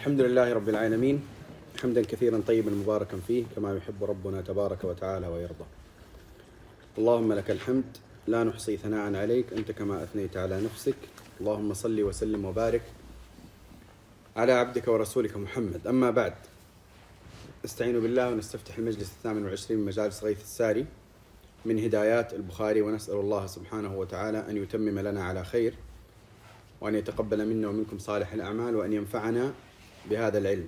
الحمد لله رب العالمين، حمدا كثيرا طيبا مباركا فيه كما يحب ربنا تبارك وتعالى ويرضى. اللهم لك الحمد لا نحصي ثناء عليك أنت كما أثنيت على نفسك. اللهم صل وسلم وبارك على عبدك ورسولك محمد. أما بعد، استعينوا بالله ونستفتح المجلس 28 من مجالس غيث الساري من هدايات البخاري، ونسأل الله سبحانه وتعالى أن يتمم لنا على خير، وأن يتقبل منا ومنكم صالح الأعمال، وأن ينفعنا بهذا العلم.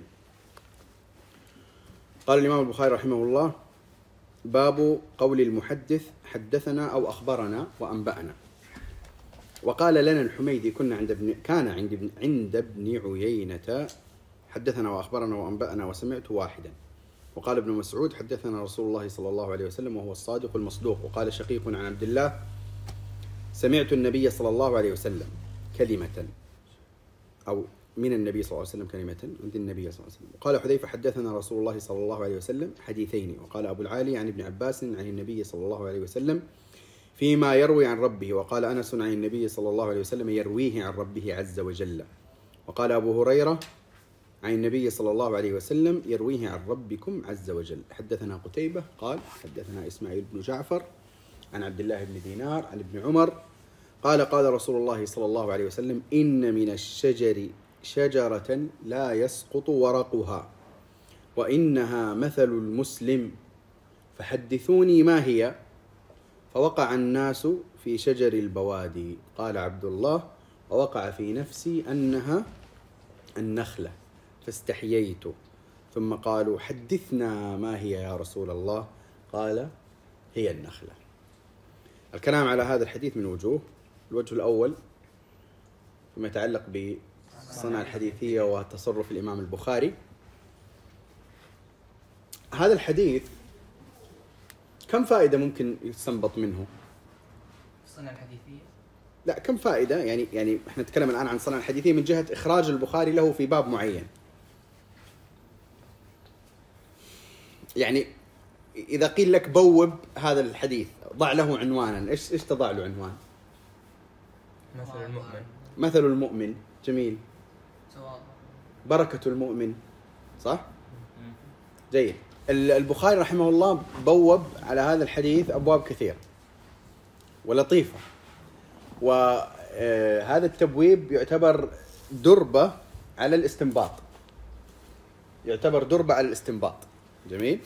قال الإمام البخاري رحمه الله: باب قول المحدث حدثنا أو أخبرنا وأنبأنا. وقال لنا الحميدي: كان عند ابن عيينة حدثنا وأخبرنا وأنبأنا وسمعت واحدا. وقال ابن مسعود: حدثنا رسول الله صلى الله عليه وسلم وهو الصادق المصدوق. وقال شقيق عن عبد الله: سمعت النبي صلى الله عليه وسلم كلمة، أو من النبي صلى الله عليه وسلم كلمة عند النبي صلى الله عليه وسلم. وقال حذيفة: حدثنا رسول الله صلى الله عليه وسلم حديثين. وقال أبو العالي عن ابن عباس عن النبي صلى الله عليه وسلم فيما يروي عن ربه. وقال أنس عن النبي صلى الله عليه وسلم يرويه عن ربه عز وجل. وقال أبو هريرة عن النبي صلى الله عليه وسلم يرويه عن ربكم عز وجل. حدثنا قتيبة قال حدثنا إسماعيل بن جعفر عن عبد الله بن دينار عن ابن عمر قال: قال رسول الله صلى الله عليه وسلم: إن من الشجر شجرة لا يسقط ورقها، وإنها مثل المسلم، فحدثوني ما هي؟ فوقع الناس في شجر البوادي. قال عبد الله: ووقع في نفسي أنها النخلة، فاستحييت. ثم قالوا: حدثنا ما هي يا رسول الله؟ قال: هي النخلة. الكلام على هذا الحديث من وجوه. الوجه الأول فيما يتعلق بصنع الحديثية وتصرف الإمام البخاري. هذا الحديث كم فائدة ممكن يستنبط منه؟ صنع الحديثية؟ لا، كم فائدة؟ يعني احنا نتكلم الآن عن صنع الحديثية من جهة إخراج البخاري له في باب معين. يعني إذا قيل لك بوب هذا الحديث، ضع له عنوانا، إيش تضع له عنوان؟ مثل المؤمن. مثل المؤمن، جميل. بركة المؤمن، صح؟ جيد. البخاري رحمه الله بوب على هذا الحديث أبواب كثيرة ولطيفة، وهذا التبويب يعتبر دربة على الاستنباط، جميل.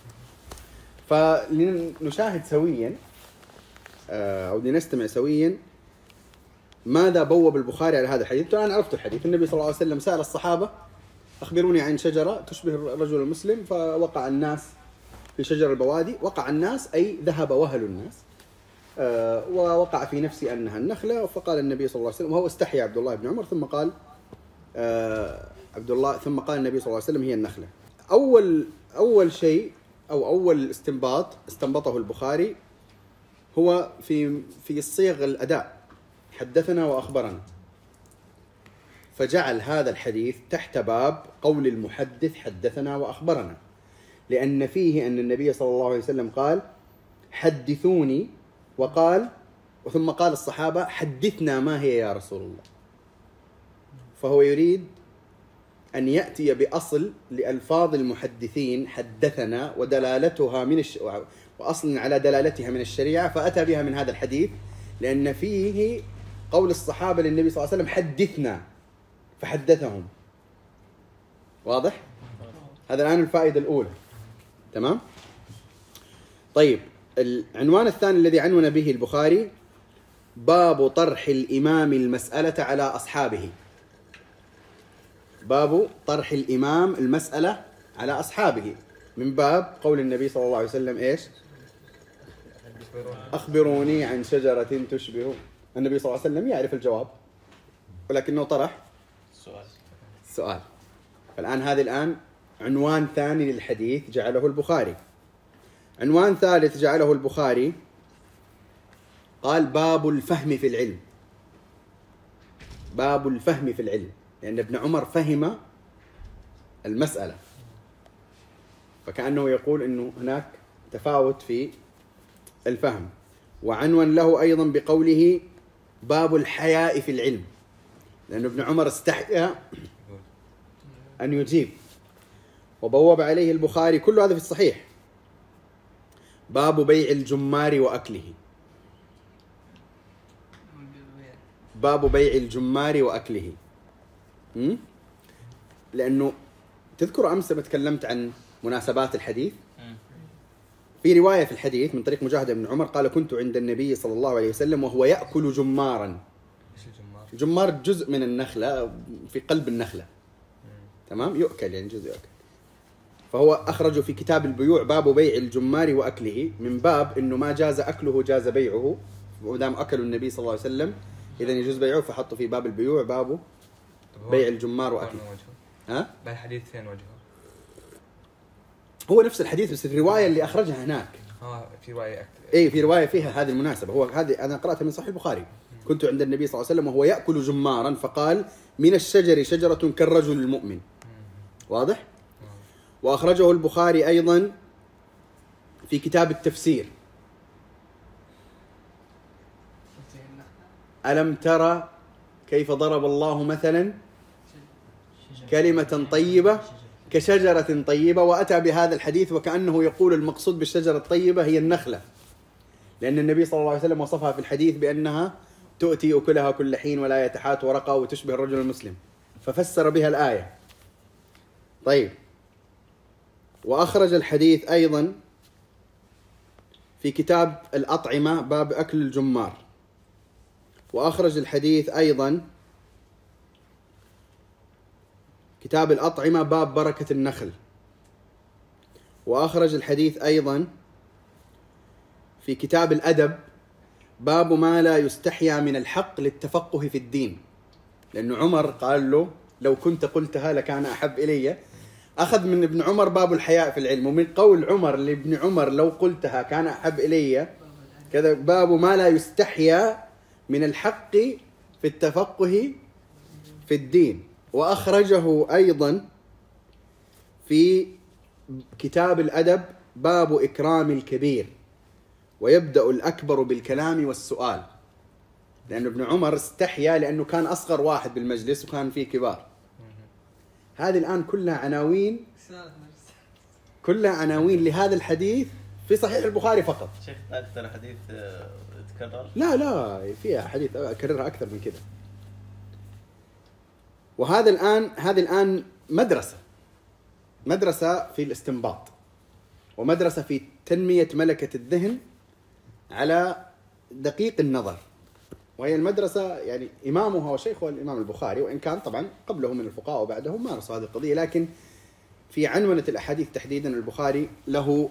فلنشاهد سويا أو لنستمع سويا ماذا بوب البخاري على هذا الحديث. أنا عرفت الحديث. النبي صلى الله عليه وسلم سأل الصحابة: أخبروني عن شجرة تشبه الرجل المسلم، فوقع الناس في شجر البوادي. وقع الناس أي ذهب وهل الناس، ووقع في نفسي أنها النخلة. فقال النبي صلى الله عليه وسلم، وهو استحيا عبد الله بن عمر، ثم قال ثم قال النبي صلى الله عليه وسلم: هي النخلة. أول شيء أو أول استنباط استنبطه البخاري هو في الصيغ الأداء: حدثنا وأخبرنا، فجعل هذا الحديث تحت باب قول المحدث حدثنا وأخبرنا، لأن فيه أن النبي صلى الله عليه وسلم قال: حدثوني، ثم قال الصحابة: حدثنا ما هي يا رسول الله. فهو يريد أن يأتي بأصل لألفاظ المحدثين حدثنا ودلالتها وأصل على دلالتها من الشريعة، فأتى بها من هذا الحديث، لأن فيه قول الصحابة للنبي صلى الله عليه وسلم: حدثنا، فحدثهم. واضح؟ هذا الآن الفائدة الأولى. تمام؟ طيب، العنوان الثاني الذي عنون به البخاري: باب طرح الإمام المسألة على أصحابه. باب طرح الإمام المسألة على أصحابه، من باب قول النبي صلى الله عليه وسلم: إيش؟ أخبروني عن شجرة تشبه. النبي صلى الله عليه وسلم يعرف الجواب، ولكنه طرح السؤال. فالآن هذا عنوان ثاني للحديث جعله البخاري. عنوان ثالث جعله البخاري، قال: باب الفهم في العلم. باب الفهم في العلم، لأن ابن عمر فهم المسألة، فكأنه يقول أنه هناك تفاوت في الفهم. وعنون له أيضا بقوله: باب الحياء في العلم، لأن ابن عمر استحيا أن يجيب. وبوب عليه البخاري، كل هذا في الصحيح، باب بيع الجمار وأكله. باب بيع الجمار وأكله. لأنه تذكر أمس لما تكلمت عن مناسبات الحديث، في رواية في الحديث من طريق مجاهد بن عمر قال: كنت عند النبي صلى الله عليه وسلم وهو يأكل جمارا. ايش الجمار؟ الجمار جزء من النخلة في قلب النخلة، تمام، يؤكل يعني جزء يؤكل. فهو أخرجه في كتاب البيوع باب بيع الجمار وأكله، من باب إنه ما جاز أكله جاز بيعه، ودام أكلوا النبي صلى الله عليه وسلم إذا يجوز بيعه، فحطوا في باب البيوع بابه بيع الجمار وأكله. ها؟ بالحديث فين وجهه؟ هو نفس الحديث بس الرواية اللي أخرجها هناك. في رواية أكثر. إيه، في رواية فيها هذه المناسبة. هو هذه أنا قرأتها من صحيح البخاري. كنت عند النبي صلى الله عليه وسلم وهو يأكل جمارا فقال: من الشجر شجرة كالرجل المؤمن. واضح؟ وأخرجه البخاري أيضا في كتاب التفسير: ألم ترى كيف ضرب الله مثلا كلمة طيبة كشجرة طيبة، وأتى بهذا الحديث وكأنه يقول المقصود بالشجرة الطيبة هي النخلة، لأن النبي صلى الله عليه وسلم وصفها في الحديث بأنها تؤتي أكلها كل حين ولا يتحات ورقها وتشبه الرجل المسلم، ففسر بها الآية. طيب، وأخرج الحديث أيضا في كتاب الأطعمة باب أكل الجمار، وأخرج الحديث أيضا كتاب الأطعمة باب بركة النخل، وأخرج الحديث أيضا في كتاب الأدب باب ما لا يستحيا من الحق للتفقه في الدين، لأن عمر قال له: لو كنت قلتها لكان أحب إلي. أخذ من ابن عمر باب الحياء في العلم، ومن قول عمر لابن عمر لو قلتها كان أحب إلي كذا باب ما لا يستحيا من الحق في التفقه في الدين. وأخرجه أيضا في كتاب الأدب باب إكرام الكبير، ويبدأ الأكبر بالكلام والسؤال، لأن ابن عمر استحيا لأنه كان أصغر واحد بالمجلس وكان فيه كبار. هذه الآن كلها عناوين لهذا الحديث في صحيح البخاري فقط. شيخ أكثر حديث تكرر؟ لا فيها حديث أكررها أكثر من كده. هذه الآن مدرسة في الاستنباط، ومدرسة في تنمية ملكة الذهن على دقيق النظر، وهي المدرسة يعني إمامها وشيخها الإمام البخاري، وإن كان طبعا قبله من الفقهاء وبعدهم مارسوا هذه القضية، لكن في عنونة الأحاديث تحديدا البخاري له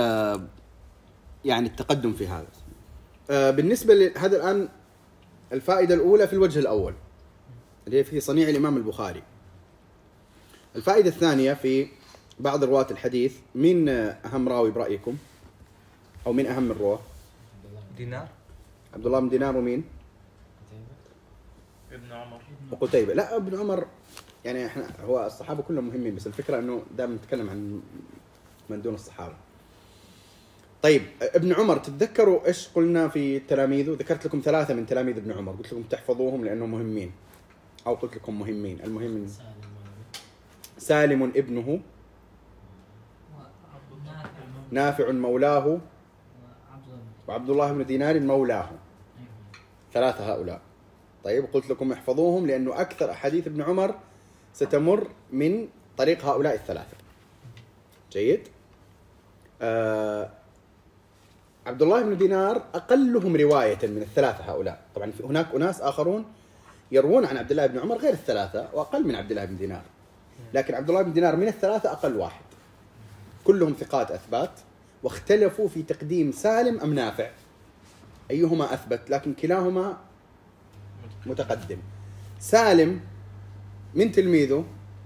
يعني التقدم في هذا. بالنسبة لهذا الآن الفائدة الأولى في الوجه الأول اللي هي في صنيع الإمام البخاري. الفائدة الثانية في بعض رواة الحديث، من أهم راوي برأيكم أو من أهم الرواة؟ دينار، عبد الله بن دينار، ومين؟ ابن عمر وقتيبة. لا، ابن عمر يعني احنا هو الصحابة كلهم مهمين، بس الفكرة انه دائما نتكلم عن من دون الصحابة. طيب، ابن عمر تتذكروا ايش قلنا في تلاميذه؟ ذكرت لكم 3 من تلاميذ ابن عمر، قلت لكم تحفظوهم لانهم مهمين، او قلت لكم مهمين. المهم سالم ابنه، نافع مولاه، وعبد الله بن دينار مولاه. 3 هؤلاء. طيب، قلت لكم احفظوهم لأنه أكثر أحاديث ابن عمر ستمر من طريق هؤلاء ال3. جيد. عبد الله بن دينار أقلهم رواية من ال3 هؤلاء. طبعا هناك أناس آخرون يروون عن عبد الله بن عمر غير ال3 وأقل من عبد الله بن دينار، لكن عبد الله بن دينار من ال3 أقل واحد. كلهم ثقات أثبات، واختلفوا في تقديم سالم أم نافع أيهما أثبت، لكن كلاهما متقدم. سالم من تلميذه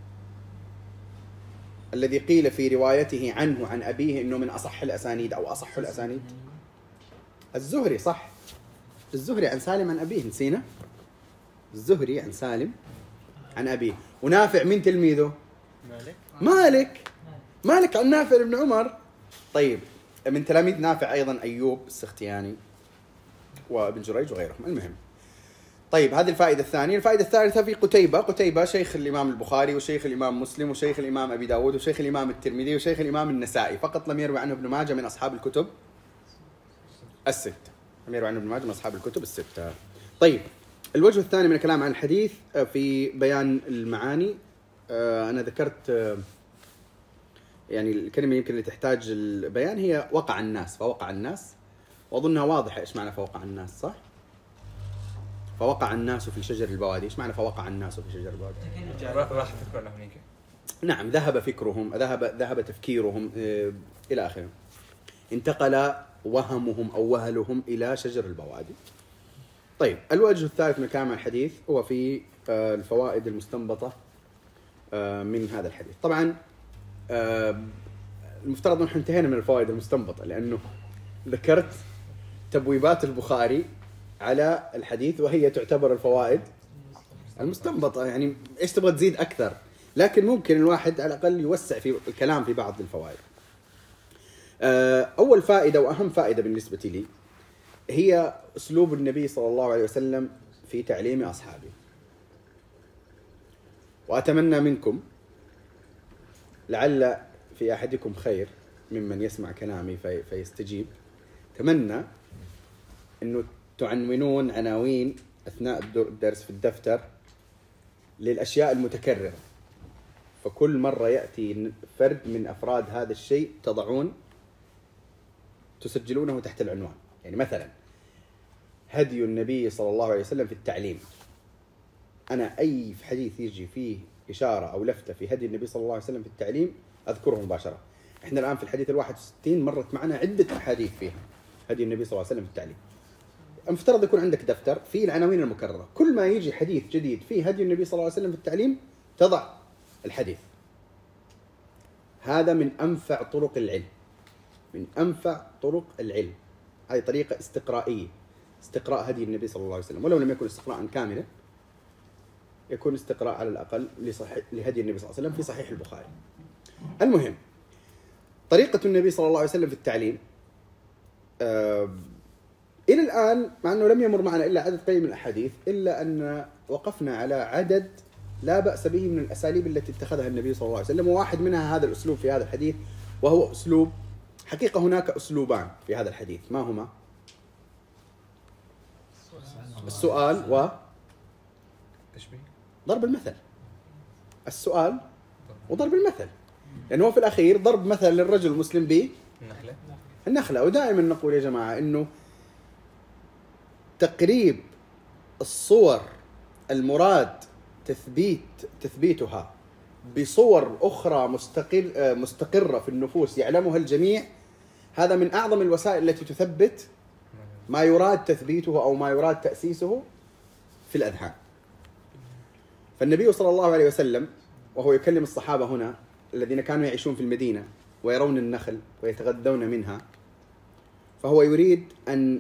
الذي قيل في روايته عنه عن أبيه إنه من أصح الأسانيد أو أصح الأسانيد، الزهري. صح، الزهري عن سالم عن أبيه، نسينا الزهري عن سالم عن أبيه. ونافع من تلميذه مالك عن نافع بن عمر. طيب، من تلاميذ نافع أيضا أيوب السختياني وابن جريج وغيرهم. المهم، طيب هذه الفائدة الثانية. الفائدة الثالثة في قتيبة شيخ الإمام البخاري وشيخ الإمام مسلم وشيخ الإمام أبي داود وشيخ الإمام الترمذي وشيخ الإمام النسائي، فقط لم يروي عنه ابن ماجه من أصحاب الكتب الستة. لم يروي عنه ابن ماجه من أصحاب الكتب الستة. طيب الوجه الثاني من الكلام عن الحديث في بيان المعاني. أنا ذكرت يعني الكلمة يمكن اللي تحتاج البيان هي وقع الناس، فوقع الناس، وأظنها واضحة إيش معنى فوقع الناس، صح؟ فوقع الناس في شجر البوادي، ايش معنى فوقع الناس في شجر البوادي؟ راح فكرنا هنيك. نعم، ذهب فكرهم، ذهب تفكيرهم الى اخره. انتقل وهمهم او وهلهم الى شجر البوادي. طيب الوجه الثالث من كلام الحديث هو في الفوائد المستنبطة من هذا الحديث. طبعا المفترض ان احنا انتهينا من الفوائد المستنبطة، لانه ذكرت تبويبات البخاري على الحديث وهي تعتبر الفوائد المستنبطة. يعني ايش تبغى تزيد اكثر؟ لكن ممكن الواحد على الاقل يوسع في الكلام في بعض الفوائد. اول فائدة واهم فائدة بالنسبة لي هي اسلوب النبي صلى الله عليه وسلم في تعليم اصحابه. واتمنى منكم، لعل في احدكم خير ممن يسمع كلامي فيستجيب، اتمنى انه تعنونون عناوين أثناء الدرس في الدفتر للأشياء المتكررة، فكل مرة يأتي فرد من أفراد هذا الشيء تسجلونه تحت العنوان. يعني مثلا هدي النبي صلى الله عليه وسلم في التعليم، أنا أي حديث يجي فيه إشارة أو لفتة في هدي النبي صلى الله عليه وسلم في التعليم أذكره مباشرة. إحنا الآن في الحديث 61 مرت معنا عدة أحاديث فيها هدي النبي صلى الله عليه وسلم في التعليم. المفترض يكون عندك دفتر فيه العناوين المكررة، كل ما يجي حديث جديد فيه هدي النبي صلى الله عليه وسلم في التعليم تضع الحديث. هذا من أنفع طرق العلم، من أنفع طرق العلم. هذه طريقة استقرائية، استقراء هدي النبي صلى الله عليه وسلم، ولو لم يكن استقراء كاملا يكون استقراء على الأقل لهدي النبي صلى الله عليه وسلم في صحيح البخاري. المهم، طريقة النبي صلى الله عليه وسلم في التعليم إلى الآن، مع أنه لم يمر معنا إلا عدد قليل من الأحاديث، إلا أن وقفنا على عدد لا بأس به من الأساليب التي اتخذها النبي صلى الله عليه وسلم، وواحد منها هذا الأسلوب في هذا الحديث، وهو أسلوب، حقيقة هناك أسلوبان في هذا الحديث، ما هما؟ السؤال وضرب المثل. السؤال وضرب المثل، لأنه هو في الأخير ضرب مثل للرجل المسلم به النخلة. ودائما نقول يا جماعة إنه تقريب الصور المراد تثبيتها بصور أخرى مستقرة في النفوس يعلمها الجميع، هذا من أعظم الوسائل التي تثبت ما يراد تثبيته أو ما يراد تأسيسه في الأذهان. فالنبي صلى الله عليه وسلم وهو يكلم الصحابة هنا الذين كانوا يعيشون في المدينة ويرون النخل ويتغذون منها، فهو يريد أن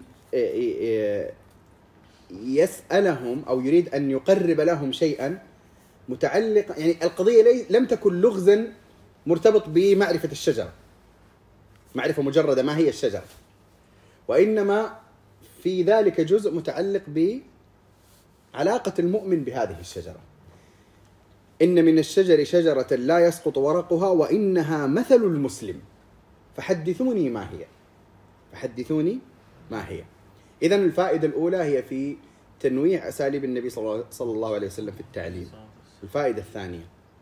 يسألهم أو يريد أن يقرب لهم شيئا متعلق، يعني القضية لم تكن لغزا مرتبط بمعرفة الشجرة، معرفة مجردة ما هي الشجرة، وإنما في ذلك جزء متعلق بعلاقة المؤمن بهذه الشجرة. إن من الشجر شجرة لا يسقط ورقها وإنها مثل المسلم فحدثوني ما هي، فحدثوني ما هي. إذن الفائدة الأولى هي في تنويع أساليب النبي صلى الله عليه وسلم في التعليم. الفائدة الثانية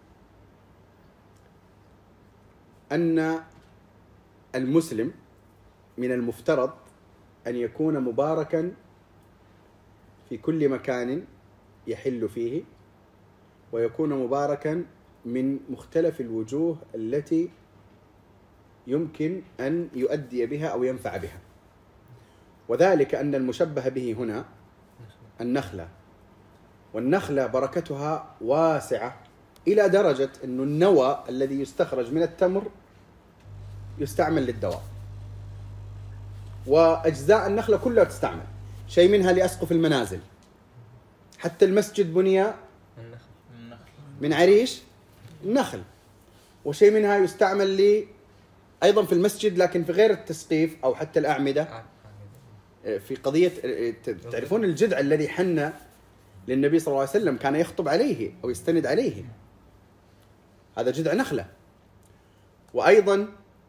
أن المسلم من المفترض أن يكون مباركا في كل مكان يحل فيه، ويكون مباركا من مختلف الوجوه التي يمكن أن يؤدي بها أو ينفع بها. وذلك أن المشبه به هنا النخلة، والنخلة بركتها واسعة إلى درجة أن النوى الذي يستخرج من التمر يستعمل للدواء، وأجزاء النخلة كلها تستعمل، شيء منها لأسقف المنازل، حتى المسجد بني من عريش النخل، وشيء منها يستعمل أيضا في المسجد لكن في غير التسقيف أو حتى الأعمدة، في قضية تعرفون الجذع الذي حن للنبي صلى الله عليه وسلم كان يخطب عليه أو يستند عليه. هذا جذع نخلة. وأيضا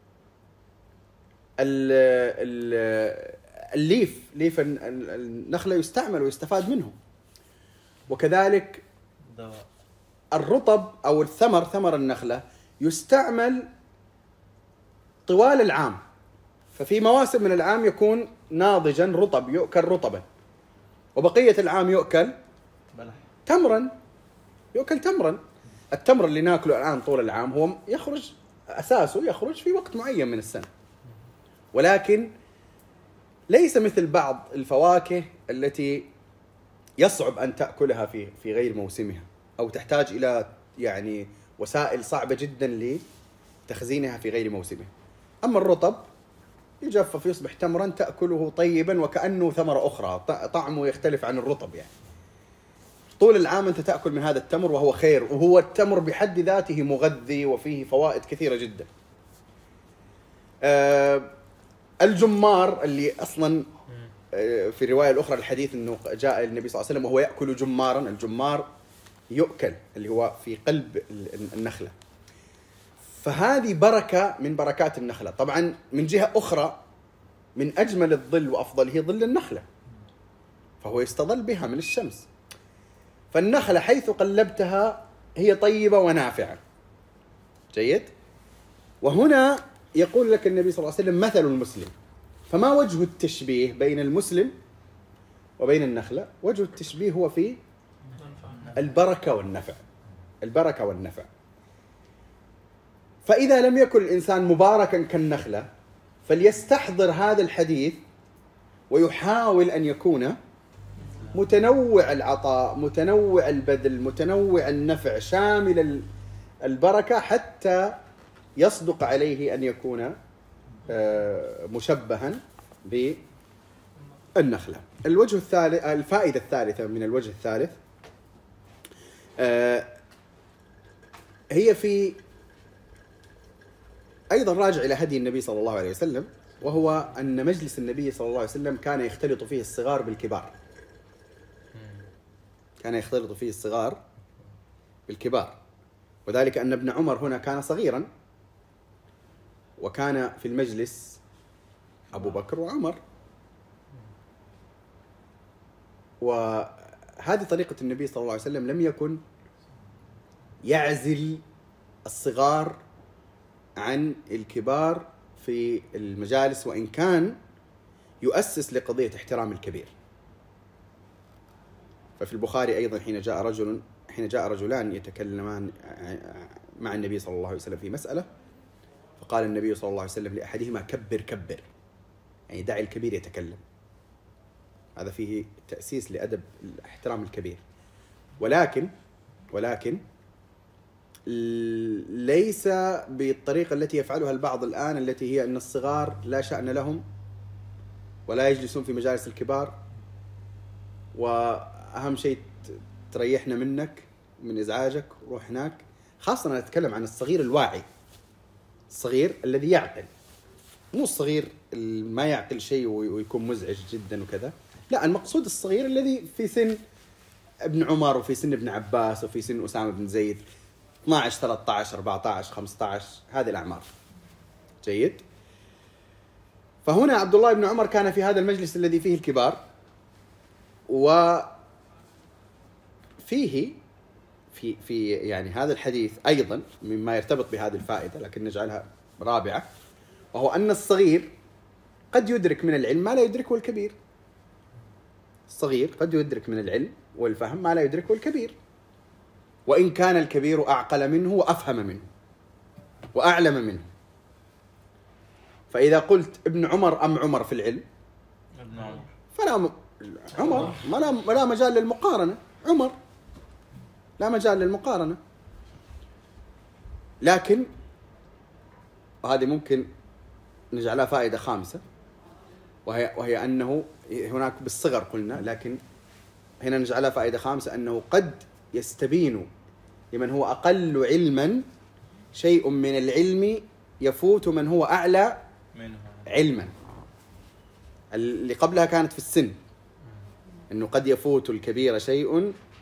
الليف، ليف النخلة يستعمل ويستفاد منه. وكذلك دواء. الرطب أو الثمر، ثمر النخلة يستعمل طوال العام، ففي مواسم من العام يكون ناضجا رطب، يؤكل رطبا، وبقية العام يؤكل بلح تمرا، يؤكل تمرا. التمر اللي ناكله الآن طول العام هو يخرج، أساسه يخرج في وقت معين من السنة، ولكن ليس مثل بعض الفواكه التي يصعب أن تأكلها في غير موسمها، أو تحتاج إلى يعني وسائل صعبة جدا لتخزينها في غير موسمه. أما الرطب يجفف يصبح تمرا تأكله طيبا وكأنه ثمرة أخرى، طعمه يختلف عن الرطب. يعني طول العام أنت تأكل من هذا التمر وهو خير، وهو التمر بحد ذاته مغذي وفيه فوائد كثيرة جدا. الجمار اللي أصلا في الرواية الأخرى الحديث أنه جاء النبي صلى الله عليه وسلم وهو يأكل جمارا. الجمار يؤكل اللي هو في قلب النخلة، فهذه بركة من بركات النخلة. طبعا من جهة أخرى من أجمل الظل وأفضله ظل النخلة، فهو يستظل بها من الشمس. فالنخلة حيث قلبتها هي طيبة ونافعة. جيد. وهنا يقول لك النبي صلى الله عليه وسلم مثل المسلم. فما وجه التشبيه بين المسلم وبين النخلة؟ وجه التشبيه هو في البركة والنفع. البركة والنفع. فإذا لم يكن الإنسان مباركا كالنخلة فليستحضر هذا الحديث ويحاول أن يكون متنوع العطاء، متنوع البذل، متنوع النفع، شامل البركة، حتى يصدق عليه أن يكون مشبها بالنخلة. الوجه الثالث، الفائدة الثالثة من الوجه الثالث هي في أيضا راجع إلى هدي النبي صلى الله عليه وسلم، وهو أن مجلس النبي صلى الله عليه وسلم كان يختلط فيه الصغار بالكبار. كان يختلط فيه الصغار بالكبار، وذلك أن ابن عمر هنا كان صغيرا، وكان في المجلس أبو بكر وعمر. وهذه طريقة النبي صلى الله عليه وسلم، لم يكن يعزل الصغار عن الكبار في المجالس، وإن كان يؤسس لقضية احترام الكبير. ففي البخاري أيضا حين جاء رجلان يتكلمان مع النبي صلى الله عليه وسلم في مسألة، فقال النبي صلى الله عليه وسلم لأحدهما كبر كبر، يعني دع الكبير يتكلم. هذا فيه تأسيس لأدب احترام الكبير، ولكن ليس بالطريقة التي يفعلها البعض الآن، التي هي أن الصغار لا شأن لهم ولا يجلسون في مجالس الكبار، وأهم شيء تريحنا منك من إزعاجك وروح هناك. خاصة أنا أتكلم عن الصغير الواعي، الصغير الذي يعقل، مو الصغير ما يعقل شيء ويكون مزعج جدا وكذا. لا، المقصود الصغير الذي في سن ابن عمر وفي سن ابن عباس وفي سن أسامة بن زيد، 12 13 14 15، هذه الأعمار. جيد. فهنا عبد الله بن عمر كان في هذا المجلس الذي فيه الكبار، وفيه في يعني هذا الحديث أيضا مما يرتبط بهذه الفائدة، لكن نجعلها رابعة، وهو أن الصغير قد يدرك من العلم ما لا يدركه الكبير. الصغير قد يدرك من العلم والفهم ما لا يدركه الكبير، وإن كان الكبير أعقل منه وأفهم منه وأعلم منه. فإذا قلت ابن عمر أم عمر في العلم، ابن عمر، فلا عمر لا مجال للمقارنة. عمر لا مجال للمقارنة. لكن وهذه ممكن نجعلها فائدة خامسة، وهي أنه هناك بالصغر قلنا، لكن هنا نجعلها فائدة خامسة، أنه قد يستبين لمن هو أقل علما شيء من العلم يفوت من هو أعلى منه علما. اللي قبلها كانت في السن، أنه قد يفوت الكبير شيء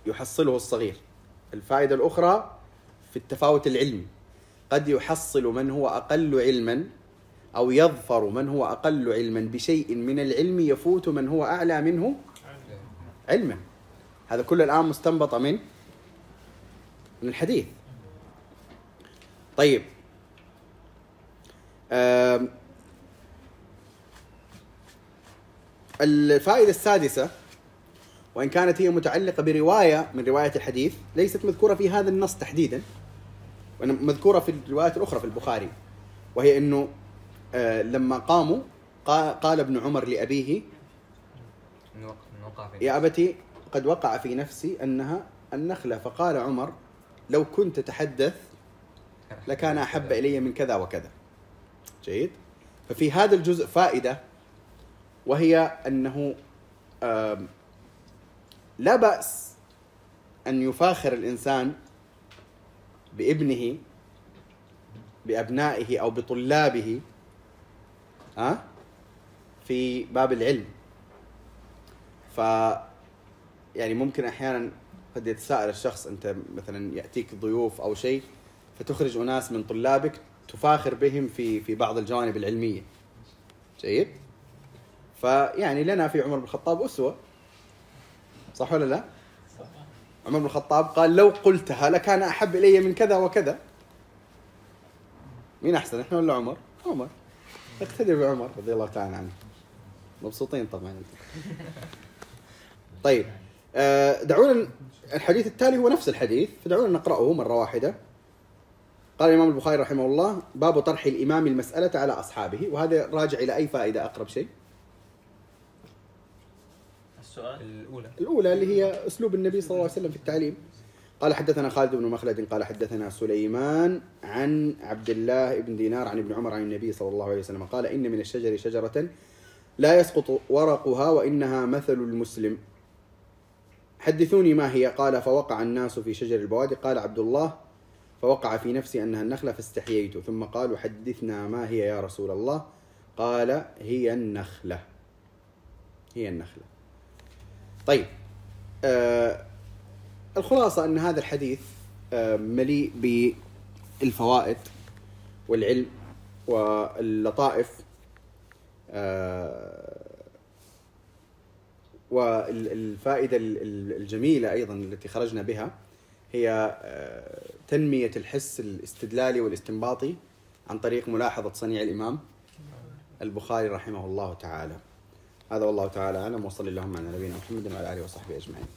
يحصله الصغير. الفائدة الأخرى في التفاوت العلمي، قد يحصل من هو أقل علما أو يظفر من هو أقل علما بشيء من العلم يفوت من هو أعلى منه علما. هذا كله الآن مستنبط من الحديث. طيب، الفائدة السادسة، وإن كانت هي متعلقة برواية من رواية الحديث ليست مذكورة في هذا النص تحديدا، وإنما مذكورة في الروايات الأخرى في البخاري، وهي أنه لما قاموا قال ابن عمر لأبيه: يا أبتي قد وقع في نفسي أنها النخلة. فقال عمر: لو كنت تتحدث لكان أحب إلي من كذا وكذا. جيد. ففي هذا الجزء فائدة، وهي أنه لا بأس أن يفاخر الإنسان بابنه، بأبنائه أو بطلابه في باب العلم. يعني ممكن أحيانا قد يتساءل الشخص، أنت مثلا يأتيك ضيوف أو شيء فتخرج أناس من طلابك تفاخر بهم في بعض الجوانب العلمية. جيد. فيعني لنا في عمر بن الخطاب أسوة، صح ولا لا؟ عمر بن الخطاب قال: لو قلتها لكان أحب إلي من كذا وكذا. مين أحسن، إحنا ولا عمر؟ عمر. اقتدي بعمر رضي الله تعالى عنه. مبسوطين طبعا. طيب، دعونا، الحديث التالي هو نفس الحديث، فدعونا نقرأه مرة واحدة. قال الإمام البخاري رحمه الله: باب طرح الإمام المسألة على أصحابه. وهذا راجع إلى أي فائدة أقرب شيء؟ السؤال الأولى اللي هي أسلوب النبي صلى الله عليه وسلم في التعليم. قال: حدثنا خالد بن مخلد قال حدثنا سليمان عن عبد الله بن دينار عن ابن عمر عن النبي صلى الله عليه وسلم قال: إن من الشجر شجرة لا يسقط ورقها وإنها مثل المسلم. حدثوني ما هي. قال: فوقع الناس في شجر البوادي. قال عبد الله: فوقع في نفسي أنها النخلة فاستحييت. ثم قالوا: حدثنا ما هي يا رسول الله. قال: هي النخلة. هي النخلة. طيب، الخلاصة أن هذا الحديث مليء بالفوائد والعلم واللطائف، والفائدة الجميلة أيضا التي خرجنا بها هي تنمية الحس الاستدلالي والاستنباطي عن طريق ملاحظة صنيع الإمام البخاري رحمه الله تعالى. هذا والله تعالى أعلم، وصلى اللهم على نبينا محمد وعلى آله وصحبه أجمعين.